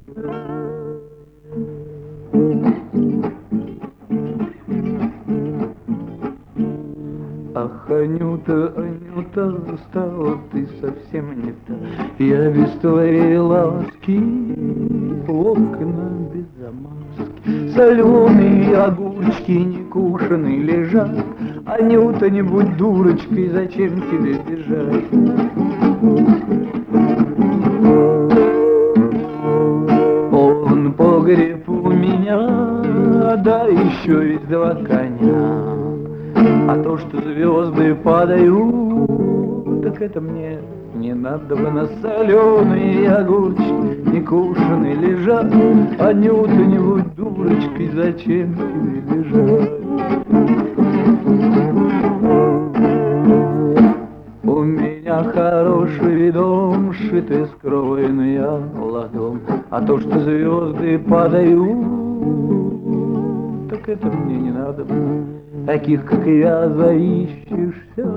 Ах, Анюта, Анюта, стала ты совсем не та. Я без твоей ласки в окна без замазки. Соленые огурчики некушеные лежат. Анюта, не будь дурочкой, зачем тебе бежать? Он погреб у меня, да еще есть два коня. А то, что звезды падают, так это мне не надо бы. На соленые огурчики некушеные лежат. Анюта, не будь дурочкой, зачем тебе бежать? У меня хороший дом, шитый скроенный ладом. А то, что звезды падают, так это мне не надо бы. Таких, как я, заищешься,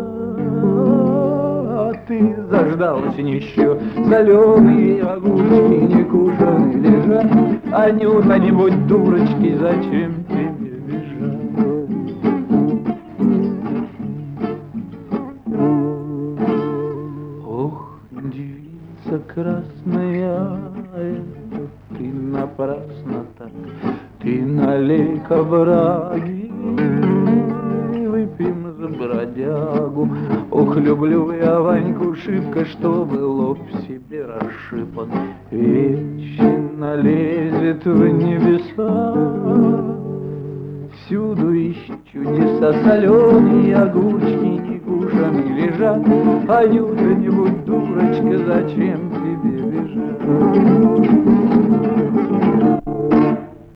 а ты заждалась еще. Соленые огурчики некушеные лежат. Анюта, не будь дурочкой, зачем тебе бежать? Ох, девица красная, это ты напрасно так. Ты налей-ка браги, выпьем за бродягу. Ох, люблю я Ваньку шибко, чтобы лоб себе расшипан. Вечно лезет в небеса, всюду ищет чудеса. Соленые огурчики некушеные лежат. Анюта, не будь дурочка, зачем тебе бежать?